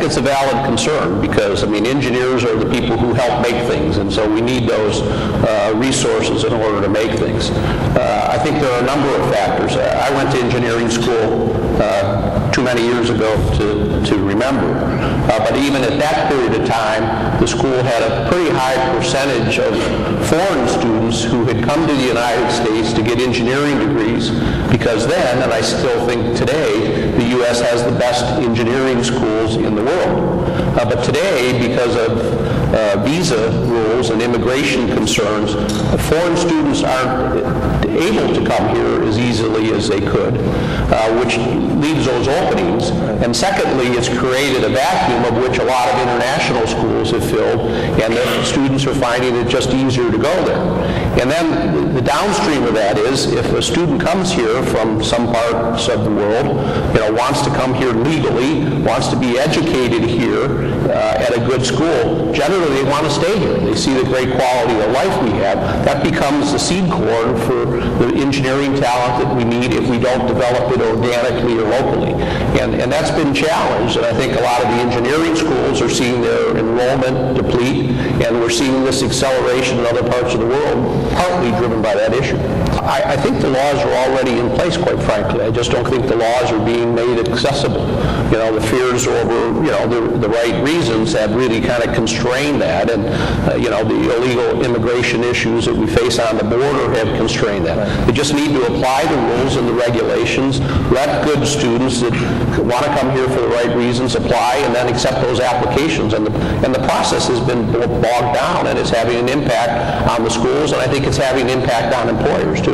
it's a valid concern because, I mean, engineers are the people who help make things, and so we need those resources in order to make things. I think there are a number of factors. I went to engineering school too many years ago to remember, but even at that period of time, the school had a pretty high percentage of foreign students who had come to the United States to get engineering degrees because then, and I still think today, the U.S. has the best engineering schools in the world. But today, because of visa rules and immigration concerns, foreign students aren't able to come here as easily as they could, which leaves those openings. And secondly, it's created a vacuum of which a lot of international schools have filled, and the students are finding it just easier to go there. And then the downstream of that is if a student comes here from some parts of the world, wants to come here legally, wants to be educated here at a good school, generally they want to stay here. They see the great quality of life we have. That becomes the seed corn for the engineering talent that we need if we don't develop it organically or locally. And that's been challenged, and I think a lot of the engineering schools are seeing their enrollment deplete, and we're seeing this acceleration in other parts of the world, partly driven by that issue. I think the laws are already in place, quite frankly. I just don't think the laws are being made accessible. The fears over, the right reasons have really kind of constrained that, and, the illegal immigration issues that we face on the border have constrained that. They just need to apply the rules and the regulations, let good students that want to come here for the right reasons apply, and then accept those applications. And the process has been bogged down, and it's having an impact on the schools, and I think it's having an impact on employers, too.